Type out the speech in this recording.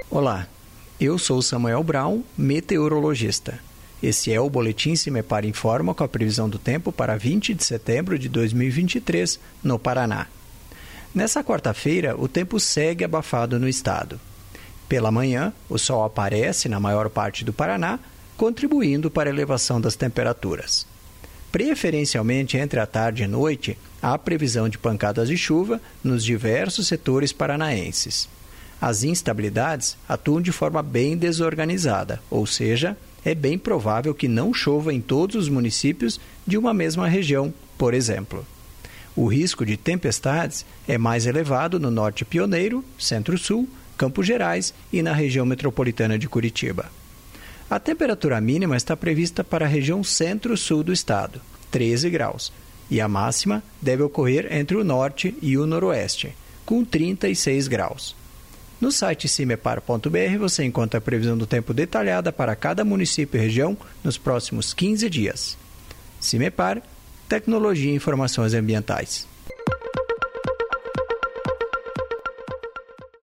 Olá, eu sou Samuel Brown, meteorologista. Esse é o Boletim Cimepar Informa com a previsão do tempo para 20 de setembro de 2023, no Paraná. Nessa quarta-feira, o tempo segue abafado no estado. Pela manhã, o sol aparece na maior parte do Paraná, contribuindo para a elevação das temperaturas. Preferencialmente entre a tarde e noite, há previsão de pancadas de chuva nos diversos setores paranaenses. As instabilidades atuam de forma bem desorganizada, ou seja, é bem provável que não chova em todos os municípios de uma mesma região, por exemplo. O risco de tempestades é mais elevado no Norte Pioneiro, Centro-Sul, Campos Gerais e na região metropolitana de Curitiba. A temperatura mínima está prevista para a região centro-sul do estado, 13 graus, e a máxima deve ocorrer entre o norte e o noroeste, com 36 graus. No site cimepar.br você encontra a previsão do tempo detalhada para cada município e região nos próximos 15 dias. Cimepar, Tecnologia e Informações Ambientais.